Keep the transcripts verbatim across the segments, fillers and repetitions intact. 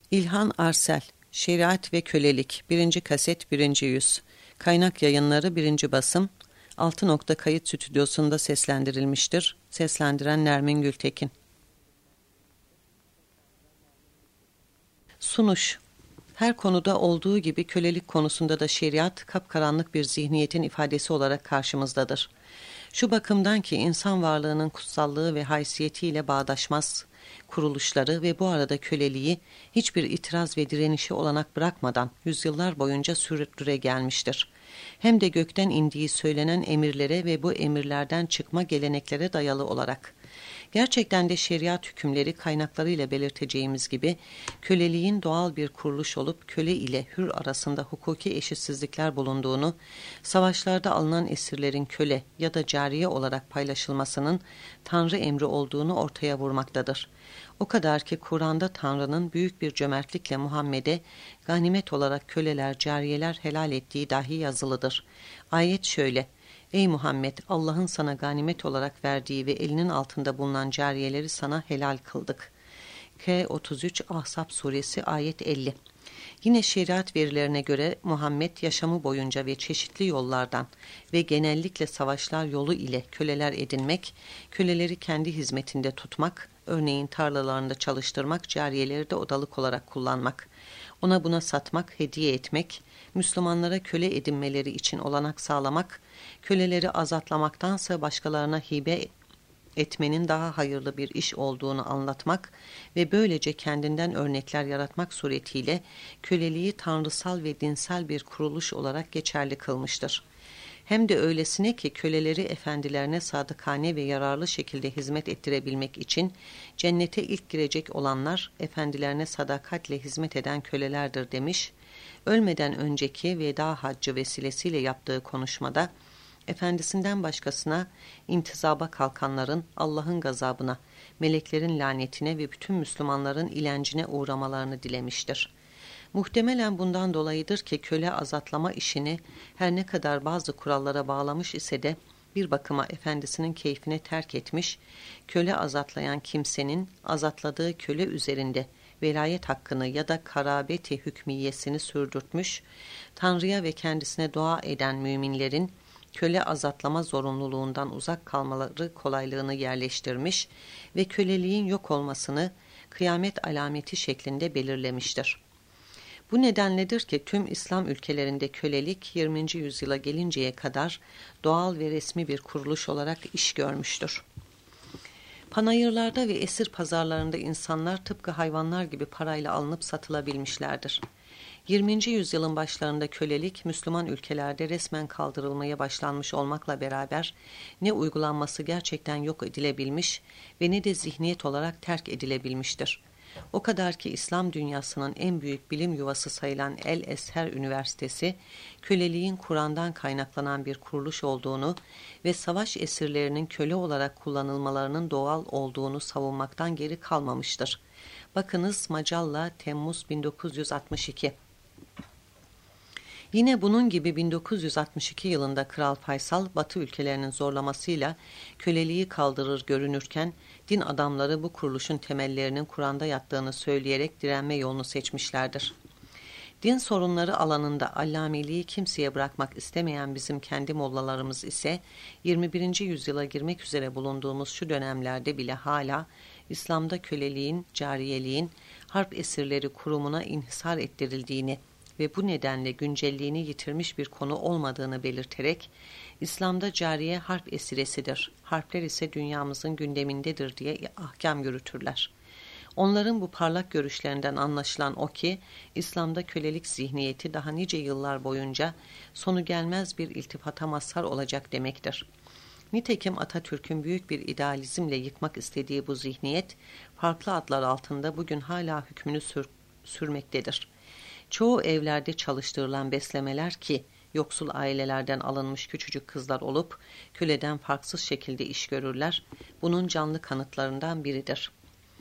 İlhan Arsel, Şeriat ve Kölelik, birinci Kaset, birinci Yüz. Kaynak Yayınları, birinci Basım, altı nokta Kayıt Stüdyosu'nda seslendirilmiştir. Seslendiren Nermin Gültekin. Sunuş. Her konuda olduğu gibi kölelik konusunda da şeriat, kapkaranlık bir zihniyetin ifadesi olarak karşımızdadır. Şu bakımdan ki insan varlığının kutsallığı ve haysiyetiyle bağdaşmaz kuruluşları ve bu arada köleliği hiçbir itiraz ve direnişi olanak bırakmadan yüzyıllar boyunca sürdüre gelmiştir. Hem de gökten indiği söylenen emirlere ve bu emirlerden çıkma geleneklere dayalı olarak. Gerçekten de şeriat hükümleri kaynaklarıyla belirteceğimiz gibi köleliğin doğal bir kuruluş olup köle ile hür arasında hukuki eşitsizlikler bulunduğunu, savaşlarda alınan esirlerin köle ya da cariye olarak paylaşılmasının Tanrı emri olduğunu ortaya vurmaktadır. O kadar ki Kur'an'da Tanrı'nın büyük bir cömertlikle Muhammed'e ganimet olarak köleler, cariyeler helal ettiği dahi yazılıdır. Ayet şöyle: Ey Muhammed, Allah'ın sana ganimet olarak verdiği ve elinin altında bulunan cariyeleri sana helal kıldık. K otuz üç Ahzab suresi ayet elli. Yine şeriat verilerine göre Muhammed yaşamı boyunca ve çeşitli yollardan ve genellikle savaşlar yolu ile köleler edinmek, köleleri kendi hizmetinde tutmak, örneğin tarlalarında çalıştırmak, cariyeleri de odalık olarak kullanmak, ona buna satmak, hediye etmek, Müslümanlara köle edinmeleri için olanak sağlamak, köleleri azatlamaktansa başkalarına hibe etmenin daha hayırlı bir iş olduğunu anlatmak ve böylece kendinden örnekler yaratmak suretiyle köleliği tanrısal ve dinsel bir kuruluş olarak geçerli kılmıştır. Hem de öylesine ki köleleri efendilerine sadıkane ve yararlı şekilde hizmet ettirebilmek için cennete ilk girecek olanlar efendilerine sadakatle hizmet eden kölelerdir demiş. Ölmeden önceki veda haccı vesilesiyle yaptığı konuşmada efendisinden başkasına intizaba kalkanların Allah'ın gazabına, meleklerin lanetine ve bütün Müslümanların ilencine uğramalarını dilemiştir. Muhtemelen bundan dolayıdır ki köle azatlama işini her ne kadar bazı kurallara bağlamış ise de bir bakıma efendisinin keyfine terk etmiş, köle azatlayan kimsenin azatladığı köle üzerinde velayet hakkını ya da karabeti hükmiyesini sürdürtmüş, Tanrı'ya ve kendisine dua eden müminlerin köle azatlama zorunluluğundan uzak kalmaları kolaylığını yerleştirmiş ve köleliğin yok olmasını kıyamet alameti şeklinde belirlemiştir. Bu nedenledir ki tüm İslam ülkelerinde kölelik yirminci yüzyıla gelinceye kadar doğal ve resmi bir kuruluş olarak iş görmüştür. Panayırlarda ve esir pazarlarında insanlar tıpkı hayvanlar gibi parayla alınıp satılabilmişlerdir. yirminci yüzyılın başlarında kölelik Müslüman ülkelerde resmen kaldırılmaya başlanmış olmakla beraber ne uygulanması gerçekten yok edilebilmiş ve ne de zihniyet olarak terk edilebilmiştir. O kadar ki İslam dünyasının en büyük bilim yuvası sayılan El-Ezher Üniversitesi, köleliğin Kur'an'dan kaynaklanan bir kuruluş olduğunu ve savaş esirlerinin köle olarak kullanılmalarının doğal olduğunu savunmaktan geri kalmamıştır. Bakınız Macalla Temmuz bin dokuz yüz altmış iki. Yine bunun gibi bin dokuz yüz altmış iki yılında Kral Faysal, Batı ülkelerinin zorlamasıyla köleliği kaldırır görünürken, din adamları bu kuruluşun temellerinin Kur'an'da yattığını söyleyerek direnme yolunu seçmişlerdir. Din sorunları alanında allameliği kimseye bırakmak istemeyen bizim kendi mollalarımız ise yirmi birinci yüzyıla girmek üzere bulunduğumuz şu dönemlerde bile hala İslam'da köleliğin, cariyeliğin, harp esirleri kurumuna inhisar ettirildiğini ve bu nedenle güncelliğini yitirmiş bir konu olmadığını belirterek İslam'da cariye harp esiresidir, harpler ise dünyamızın gündemindedir diye ahkam yürütürler. Onların bu parlak görüşlerinden anlaşılan o ki, İslam'da kölelik zihniyeti daha nice yıllar boyunca sonu gelmez bir iltifata mazhar olacak demektir. Nitekim Atatürk'ün büyük bir idealizmle yıkmak istediği bu zihniyet, farklı adlar altında bugün hala hükmünü sür sürmektedir. Çoğu evlerde çalıştırılan beslemeler ki, yoksul ailelerden alınmış küçücük kızlar olup, köleden farksız şekilde iş görürler, bunun canlı kanıtlarından biridir.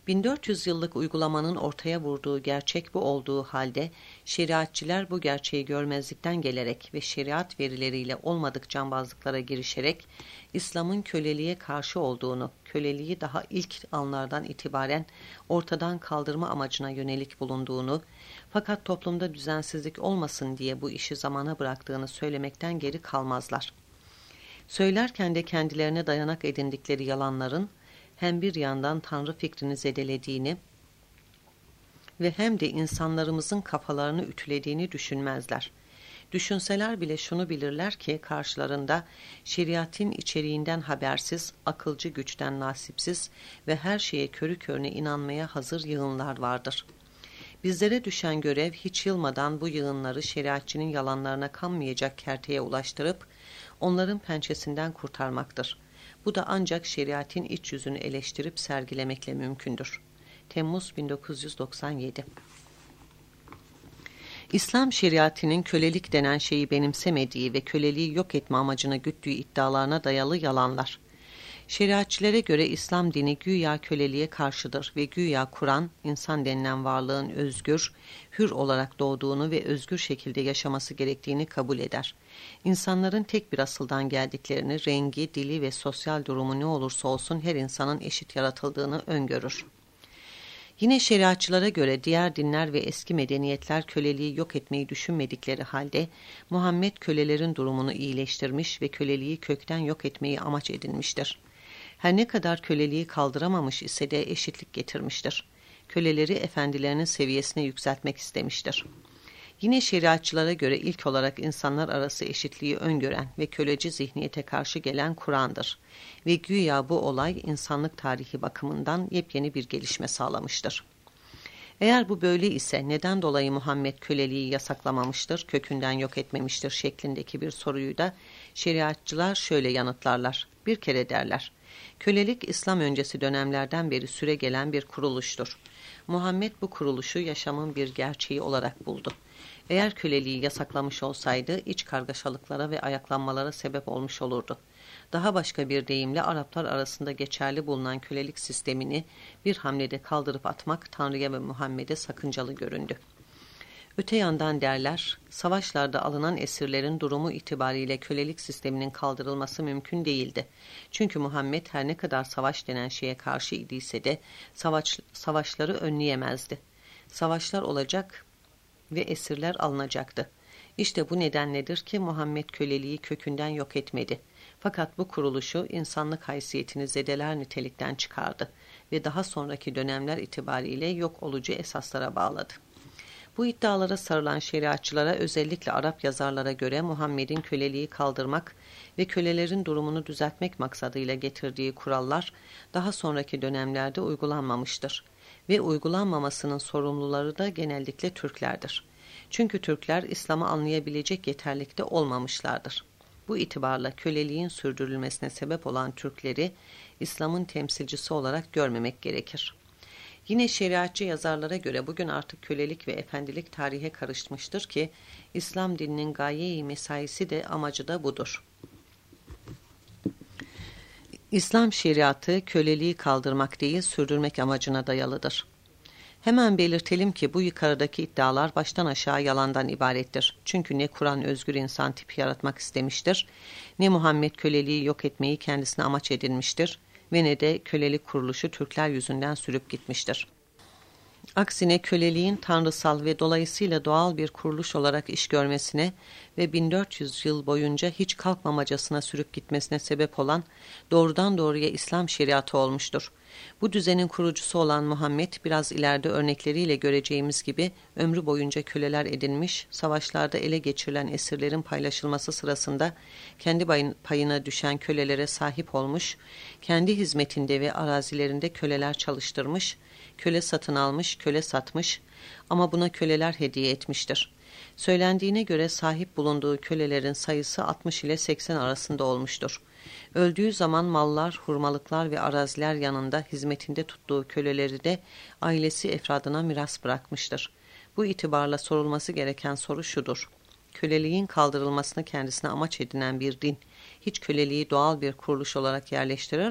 bin dört yüz yıllık uygulamanın ortaya vurduğu gerçek bu olduğu halde şeriatçiler bu gerçeği görmezlikten gelerek ve şeriat verileriyle olmadık cambazlıklara girişerek İslam'ın köleliğe karşı olduğunu, köleliği daha ilk anlardan itibaren ortadan kaldırma amacına yönelik bulunduğunu, fakat toplumda düzensizlik olmasın diye bu işi zamana bıraktığını söylemekten geri kalmazlar. Söylerken de kendilerine dayanak edindikleri yalanların hem bir yandan Tanrı fikrini zedelediğini ve hem de insanlarımızın kafalarını ütülediğini düşünmezler. Düşünseler bile şunu bilirler ki karşılarında şeriatın içeriğinden habersiz, akılcı güçten nasipsiz ve her şeye körü körüne inanmaya hazır yığınlar vardır. Bizlere düşen görev hiç yılmadan bu yığınları şeriatçının yalanlarına kanmayacak kerteye ulaştırıp onların pençesinden kurtarmaktır. Bu da ancak şeriatın iç yüzünü eleştirip sergilemekle mümkündür. Temmuz bin dokuz yüz doksan yedi. İslam şeriatının kölelik denen şeyi benimsemediği ve köleliği yok etme amacına güttüğü iddialarına dayalı yalanlar. Şeriatçilere göre İslam dini güya köleliğe karşıdır ve güya Kur'an, insan denilen varlığın özgür, hür olarak doğduğunu ve özgür şekilde yaşaması gerektiğini kabul eder. İnsanların tek bir asıldan geldiklerini, rengi, dili ve sosyal durumu ne olursa olsun her insanın eşit yaratıldığını öngörür. Yine şeriatçılara göre diğer dinler ve eski medeniyetler köleliği yok etmeyi düşünmedikleri halde Muhammed kölelerin durumunu iyileştirmiş ve köleliği kökten yok etmeyi amaç edinmiştir. Her ne kadar köleliği kaldıramamış ise de eşitlik getirmiştir. Köleleri efendilerinin seviyesine yükseltmek istemiştir. Yine şeriatçılara göre ilk olarak insanlar arası eşitliği öngören ve köleci zihniyete karşı gelen Kur'an'dır. Ve güya bu olay insanlık tarihi bakımından yepyeni bir gelişme sağlamıştır. Eğer bu böyle ise neden dolayı Muhammed köleliği yasaklamamıştır, kökünden yok etmemiştir şeklindeki bir soruyu da şeriatçılar şöyle yanıtlarlar. Bir kere derler, kölelik İslam öncesi dönemlerden beri süre gelen bir kuruluştur. Muhammed bu kuruluşu yaşamın bir gerçeği olarak buldu. Eğer köleliği yasaklamış olsaydı iç kargaşalıklara ve ayaklanmalara sebep olmuş olurdu. Daha başka bir deyimle Araplar arasında geçerli bulunan kölelik sistemini bir hamlede kaldırıp atmak Tanrı'ya ve Muhammed'e sakıncalı göründü. Öte yandan derler, savaşlarda alınan esirlerin durumu itibariyle kölelik sisteminin kaldırılması mümkün değildi. Çünkü Muhammed her ne kadar savaş denen şeye karşı idiyse de savaş, savaşları önleyemezdi. Savaşlar olacak ve esirler alınacaktı. İşte bu nedenledir ki Muhammed köleliği kökünden yok etmedi. Fakat bu kuruluşu insanlık haysiyetini zedeler nitelikten çıkardı ve daha sonraki dönemler itibariyle yok olucu esaslara bağladı. Bu iddialara sarılan şeriatçılara, özellikle Arap yazarlara göre Muhammed'in köleliği kaldırmak ve kölelerin durumunu düzeltmek maksadıyla getirdiği kurallar daha sonraki dönemlerde uygulanmamıştır ve uygulanmamasının sorumluları da genellikle Türklerdir. Çünkü Türkler İslam'ı anlayabilecek yeterlikte olmamışlardır. Bu itibarla köleliğin sürdürülmesine sebep olan Türkleri İslam'ın temsilcisi olarak görmemek gerekir. Yine şeriatçı yazarlara göre bugün artık kölelik ve efendilik tarihe karışmıştır ki İslam dininin gaye-i mesaisi de amacı da budur. İslam şeriatı köleliği kaldırmak değil sürdürmek amacına dayalıdır. Hemen belirtelim ki bu yukarıdaki iddialar baştan aşağı yalandan ibarettir. Çünkü ne Kur'an özgür insan tipi yaratmak istemiştir, ne Muhammed köleliği yok etmeyi kendisine amaç edinmiştir ve ne de kölelik kuruluşu Türkler yüzünden sürüp gitmiştir. Aksine köleliğin tanrısal ve dolayısıyla doğal bir kuruluş olarak iş görmesine ve bin dört yüz yıl boyunca hiç kalkmamacasına sürüp gitmesine sebep olan doğrudan doğruya İslam şeriatı olmuştur. Bu düzenin kurucusu olan Muhammed biraz ileride örnekleriyle göreceğimiz gibi ömrü boyunca köleler edinmiş, savaşlarda ele geçirilen esirlerin paylaşılması sırasında kendi payına düşen kölelere sahip olmuş, kendi hizmetinde ve arazilerinde köleler çalıştırmış, köle satın almış, köle satmış ama buna köleler hediye etmiştir. Söylendiğine göre sahip bulunduğu kölelerin sayısı altmış ile seksen arasında olmuştur. Öldüğü zaman mallar, hurmalıklar ve araziler yanında hizmetinde tuttuğu köleleri de ailesi efradına miras bırakmıştır. Bu itibarla sorulması gereken soru şudur: köleliğin kaldırılmasını kendisine amaç edinen bir din, hiç köleliği doğal bir kuruluş olarak yerleştirir mi?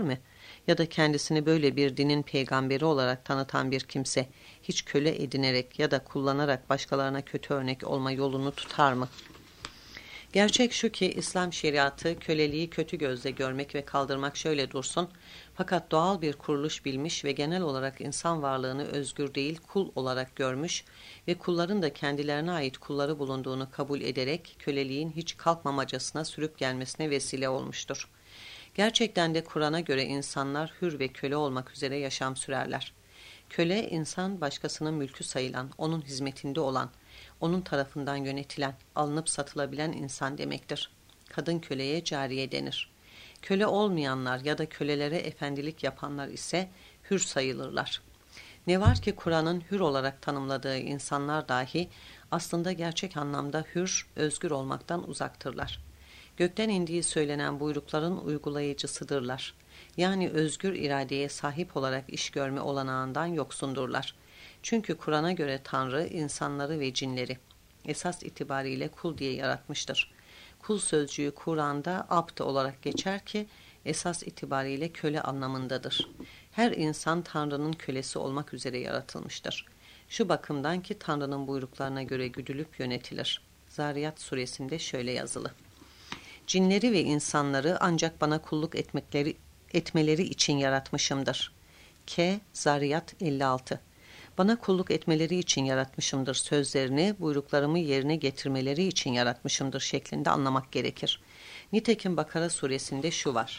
ya da kendisini böyle bir dinin peygamberi olarak tanıtan bir kimse hiç köle edinerek ya da kullanarak başkalarına kötü örnek olma yolunu tutar mı? Gerçek şu ki İslam şeriatı köleliği kötü gözle görmek ve kaldırmak şöyle dursun, fakat doğal bir kuruluş bilmiş ve genel olarak insan varlığını özgür değil kul olarak görmüş ve kulların da kendilerine ait kulları bulunduğunu kabul ederek köleliğin hiç kalkmamacasına sürüp gelmesine vesile olmuştur. Gerçekten de Kur'an'a göre insanlar hür ve köle olmak üzere yaşam sürerler. Köle, insan başkasının mülkü sayılan, onun hizmetinde olan, onun tarafından yönetilen, alınıp satılabilen insan demektir. Kadın köleye cariye denir. Köle olmayanlar ya da kölelere efendilik yapanlar ise hür sayılırlar. Ne var ki Kur'an'ın hür olarak tanımladığı insanlar dahi aslında gerçek anlamda hür, özgür olmaktan uzaktırlar. Gökten indiği söylenen buyrukların uygulayıcısıdırlar. Yani özgür iradeye sahip olarak iş görme olanağından yoksundurlar. Çünkü Kur'an'a göre Tanrı insanları ve cinleri esas itibariyle kul diye yaratmıştır. Kul sözcüğü Kur'an'da abd olarak geçer ki esas itibariyle köle anlamındadır. Her insan Tanrı'nın kölesi olmak üzere yaratılmıştır. Şu bakımdan ki Tanrı'nın buyruklarına göre güdülüp yönetilir. Zariyat suresinde şöyle yazılı: Cinleri ve insanları ancak bana kulluk etmekleri, etmeleri için yaratmışımdır. K. Zariyat elli altı. Bana kulluk etmeleri için yaratmışımdır sözlerini, buyruklarımı yerine getirmeleri için yaratmışımdır şeklinde anlamak gerekir. Nitekim Bakara suresinde şu var: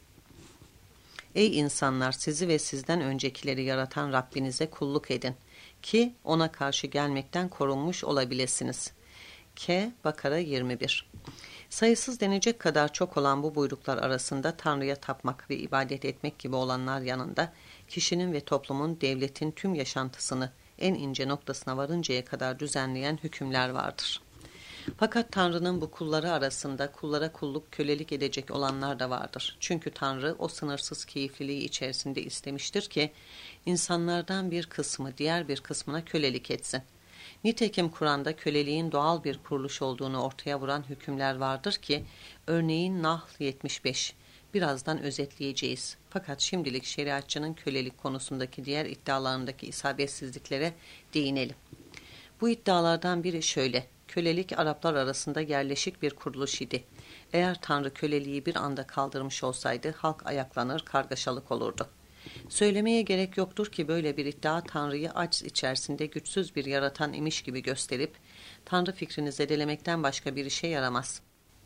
Ey insanlar, sizi ve sizden öncekileri yaratan Rabbinize kulluk edin ki ona karşı gelmekten korunmuş olabilirsiniz. K. Bakara yirmi bir. Sayısız denecek kadar çok olan bu buyruklar arasında Tanrı'ya tapmak ve ibadet etmek gibi olanlar yanında kişinin ve toplumun, devletin tüm yaşantısını en ince noktasına varıncaya kadar düzenleyen hükümler vardır. Fakat Tanrı'nın bu kulları arasında kullara kulluk, kölelik edecek olanlar da vardır. Çünkü Tanrı o sınırsız keyifliliği içerisinde istemiştir ki insanlardan bir kısmı diğer bir kısmına kölelik etsin. Nitekim Kur'an'da köleliğin doğal bir kuruluş olduğunu ortaya vuran hükümler vardır ki, örneğin Nahl yetmiş beş, birazdan özetleyeceğiz. Fakat şimdilik şeriatçının kölelik konusundaki diğer iddialarındaki isabetsizliklere değinelim. Bu iddialardan biri şöyle: kölelik Araplar arasında yerleşik bir kuruluş idi. Eğer Tanrı köleliği bir anda kaldırmış olsaydı halk ayaklanır, kargaşalık olurdu. Söylemeye gerek yoktur ki böyle bir iddia Tanrı'yı aciz içerisinde güçsüz bir yaratan imiş gibi gösterip Tanrı fikrini zedelemekten başka bir işe yaramaz.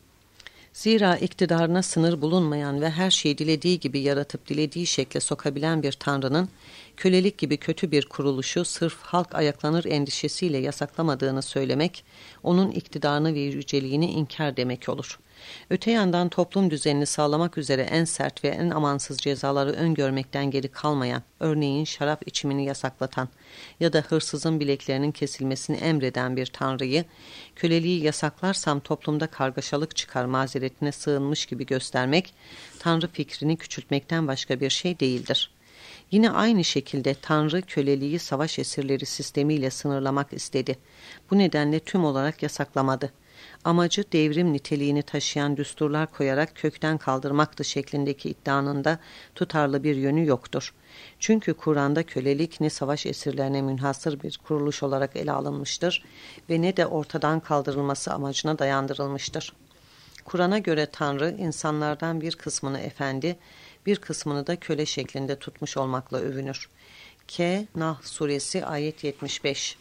Zira iktidarına sınır bulunmayan ve her şeyi dilediği gibi yaratıp dilediği şekle sokabilen bir Tanrı'nın kölelik gibi kötü bir kuruluşu sırf halk ayaklanır endişesiyle yasaklamadığını söylemek, onun iktidarını ve yüceliğini inkar demek olur. Öte yandan toplum düzenini sağlamak üzere en sert ve en amansız cezaları öngörmekten geri kalmayan, örneğin şarap içimini yasaklatan ya da hırsızın bileklerinin kesilmesini emreden bir Tanrı'yı, köleliği yasaklarsam toplumda kargaşalık çıkar mazeretine sığınmış gibi göstermek, Tanrı fikrini küçültmekten başka bir şey değildir. Yine aynı şekilde Tanrı köleliği savaş esirleri sistemiyle sınırlamak istedi. Bu nedenle tüm olarak yasaklamadı. Amacı devrim niteliğini taşıyan düsturlar koyarak kökten kaldırmaktı şeklindeki iddianın da tutarlı bir yönü yoktur. Çünkü Kur'an'da kölelik ne savaş esirlerine münhasır bir kuruluş olarak ele alınmıştır ve ne de ortadan kaldırılması amacına dayandırılmıştır. Kur'an'a göre Tanrı insanlardan bir kısmını efendi, bir kısmını da köle şeklinde tutmuş olmakla övünür. K. Nahl suresi ayet yetmiş beş.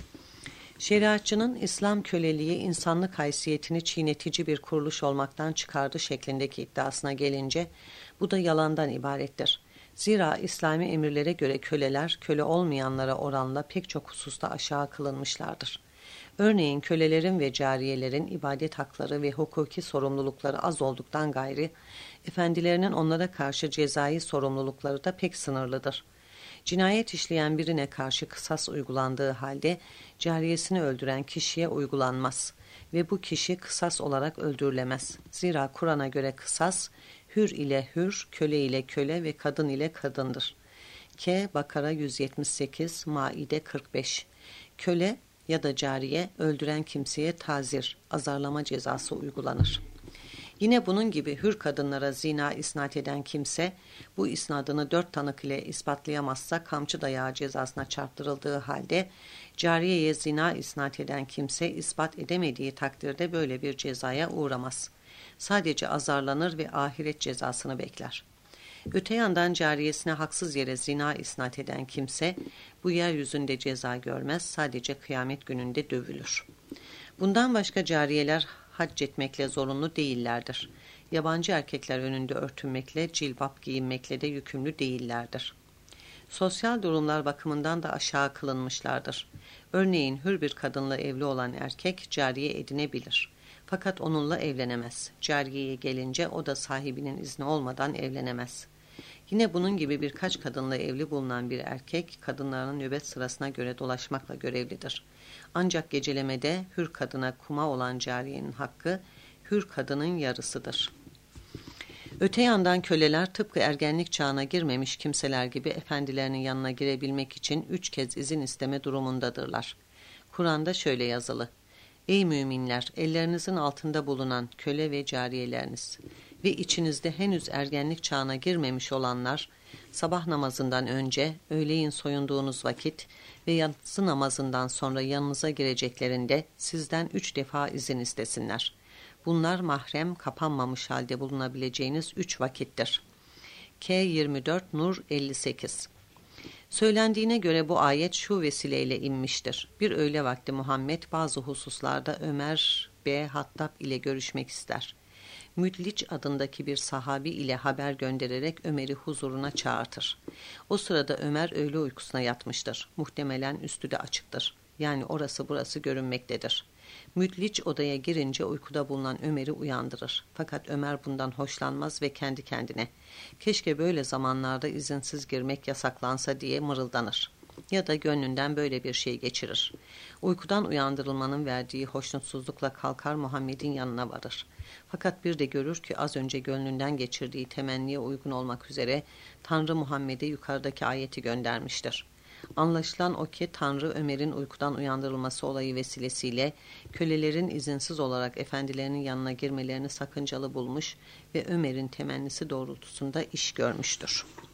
Şeriatçının İslam köleliği insanlık haysiyetini çiğnetici bir kuruluş olmaktan çıkardı şeklindeki iddiasına gelince bu da yalandan ibarettir. Zira İslami emirlere göre köleler köle olmayanlara oranla pek çok hususta aşağı kılınmışlardır. Örneğin kölelerin ve cariyelerin ibadet hakları ve hukuki sorumlulukları az olduktan gayri, efendilerinin onlara karşı cezai sorumlulukları da pek sınırlıdır. Cinayet işleyen birine karşı kısas uygulandığı halde cariyesini öldüren kişiye uygulanmaz ve bu kişi kısas olarak öldürülemez. Zira Kur'an'a göre kısas hür ile hür, köle ile köle ve kadın ile kadındır. K. Bakara yüz yetmiş sekiz, Maide kırk beş. Köle ya da cariye öldüren kimseye tazir, azarlama cezası uygulanır. Yine bunun gibi hür kadınlara zina isnat eden kimse, bu isnadını dört tanık ile ispatlayamazsa kamçı dayağı cezasına çarptırıldığı halde, cariyeye zina isnat eden kimse ispat edemediği takdirde böyle bir cezaya uğramaz. Sadece azarlanır ve ahiret cezasını bekler. Öte yandan cariyesine haksız yere zina isnat eden kimse, bu yeryüzünde ceza görmez, sadece kıyamet gününde dövülür. Bundan başka cariyeler hac etmekle zorunlu değillerdir. Yabancı erkekler önünde örtünmekle, cilbap giyinmekle de yükümlü değillerdir. Sosyal durumlar bakımından da aşağı kılınmışlardır. Örneğin hür bir kadınla evli olan erkek cariye edinebilir. Fakat onunla evlenemez. Cariyeye gelince o da sahibinin izni olmadan evlenemez. Yine bunun gibi birkaç kadınla evli bulunan bir erkek, kadınların nöbet sırasına göre dolaşmakla görevlidir. Ancak gecelemede hür kadına kuma olan cariyenin hakkı, hür kadının yarısıdır. Öte yandan köleler tıpkı ergenlik çağına girmemiş kimseler gibi efendilerinin yanına girebilmek için üç kez izin isteme durumundadırlar. Kur'an'da şöyle yazılı: Ey müminler! Ellerinizin altında bulunan köle ve cariyeleriniz ve içinizde henüz ergenlik çağına girmemiş olanlar, sabah namazından önce, öğleyin soyunduğunuz vakit ve yatsı namazından sonra yanınıza gireceklerinde sizden üç defa izin istesinler. Bunlar mahrem kapanmamış halde bulunabileceğiniz üç vakittir. K yirmi dört Nur elli sekiz. Söylendiğine göre bu ayet şu vesileyle inmiştir. Bir öğle vakti Muhammed bazı hususlarda Ömer B. Hattab ile görüşmek ister. Müdliç adındaki bir sahabi ile haber göndererek Ömer'i huzuruna çağırtır. O sırada Ömer öğle uykusuna yatmıştır. Muhtemelen üstü de açıktır. Yani orası burası görünmektedir. Müdliç odaya girince uykuda bulunan Ömer'i uyandırır. Fakat Ömer bundan hoşlanmaz ve kendi kendine, keşke böyle zamanlarda izinsiz girmek yasaklansa diye mırıldanır. Ya da gönlünden böyle bir şey geçirir. Uykudan uyandırılmanın verdiği hoşnutsuzlukla kalkar Muhammed'in yanına varır. Fakat bir de görür ki az önce gönlünden geçirdiği temenniye uygun olmak üzere Tanrı Muhammed'e yukarıdaki ayeti göndermiştir. Anlaşılan o ki Tanrı Ömer'in uykudan uyandırılması olayı vesilesiyle kölelerin izinsiz olarak efendilerinin yanına girmelerini sakıncalı bulmuş ve Ömer'in temennisi doğrultusunda iş görmüştür.